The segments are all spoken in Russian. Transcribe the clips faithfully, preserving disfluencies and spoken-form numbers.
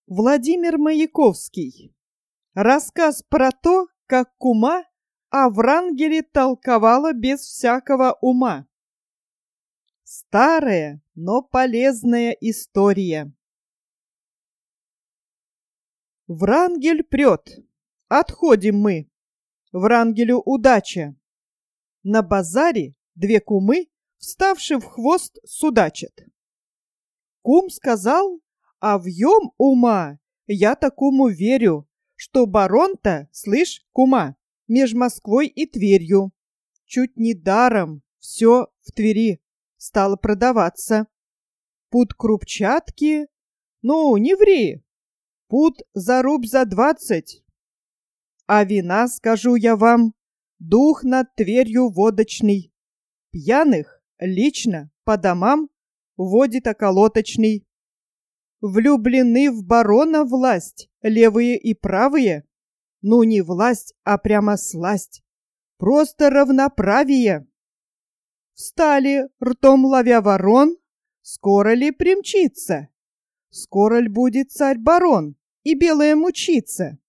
Владимир Маяковский. Рассказ про то, как кума о Врангеле толковала без всякого ума. Старая, но полезная история. Врангель прет. Отходим мы. Врангелю удача. На базаре две кумы, вставши в хвост, судачат. Кум сказал: а вьем ума, я такому верю, что барон-то, слышь, кума, меж Москвой и Тверью, чуть не даром все в Твери стало продаваться. Пуд крупчатки, ну, не ври, пуд за рубь за двадцать. А вина, скажу я вам, дух над Тверью водочный. Пьяных лично по домам водит околоточный. Влюблены в барона власть, левые и правые. Ну, не власть, а прямо сласть. Просто равноправие. Встали, ртом ловя ворон. Скоро ли примчится? Скоро ль будет царь-барон и белая мучиться?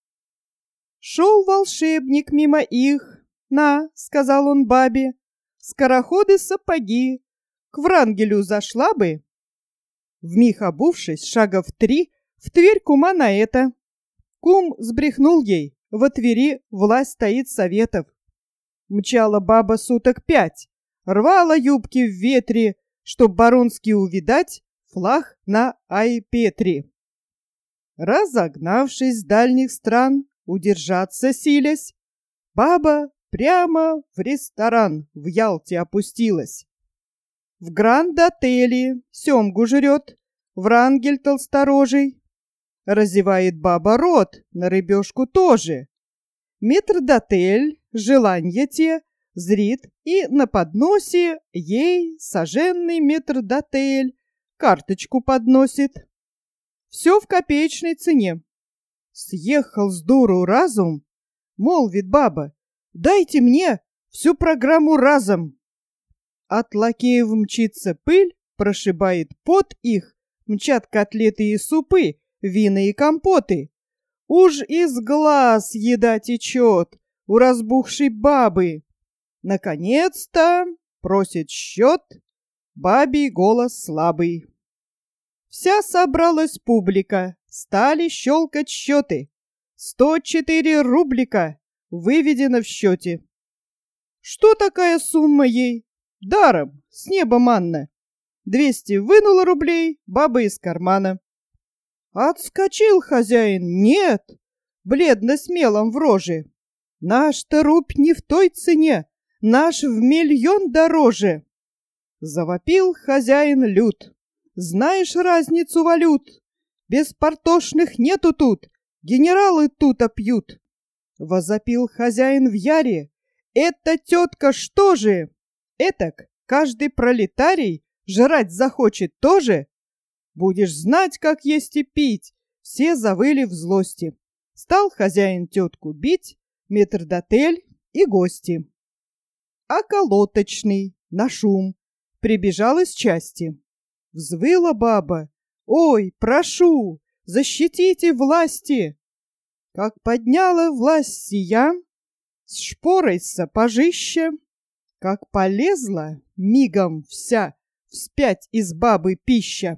Шел волшебник мимо их. На, сказал он бабе, скороходы сапоги. К Врангелю зашла бы. Вмиг обувшись, шагов три, в Тверь кума на это. Кум сбрехнул ей, во Твери власть стоит советов. Мчала баба суток пять, рвала юбки в ветре, чтоб баронский увидать флаг на Айпетре. Разогнавшись с дальних стран, удержаться силясь, баба прямо в ресторан в Ялте опустилась. В гранд-отеле семгу жрет Врангель толсторожий. Разевает баба рот, на рыбешку тоже. Метрдотель, желанья те, зрит, и на подносе ей соженный метрдотель карточку подносит. Все в копеечной цене. Съехал с дуру разум, молвит баба, дайте мне всю программу разом. От лакеев мчится пыль, прошибает пот их, мчат котлеты и супы, вина и компоты. Уж из глаз еда течет у разбухшей бабы. Наконец-то просит счет, бабий голос слабый. Вся собралась публика, стали щелкать счеты. Сто четыре рублика выведено в счете. Что такая сумма ей? Даром, с неба манна. Двести вынула рублей баба из кармана. Отскочил хозяин, нет, бледно смелом в роже. Наш-то рубь не в той цене, наш в миллион дороже. Завопил хозяин лют. Знаешь разницу валют? Беспартошных нету тут, генералы тут опьют. Возопил хозяин в яре. Это тетка что же? Этак каждый пролетарий жрать захочет тоже. Будешь знать, как есть и пить. Все завыли в злости. Стал хозяин тетку бить, метрдотель и гости. Околоточный на шум прибежал из части. Взвыла баба. Ой, прошу, защитите власти. Как подняла власть сия, с шпорой сапожища, как полезла мигом вся вспять из бабы пища.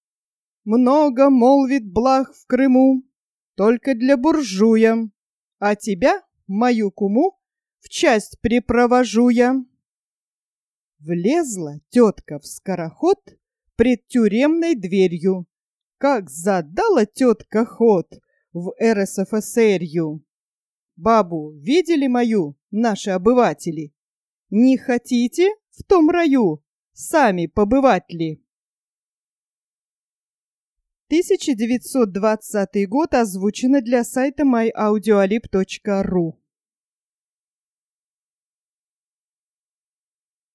Много молвит благ в Крыму, только для буржуя, а тебя, мою куму, в часть припровожу я. Влезла тетка в скороход пред тюремной дверью, как задала тетка ход в эр эс эф эс эрью. Бабу видели мою, наши обыватели? Не хотите в том раю сами побывать ли? тысяча девятьсот двадцатый год, озвучено для сайта май аудиолиб точка ру.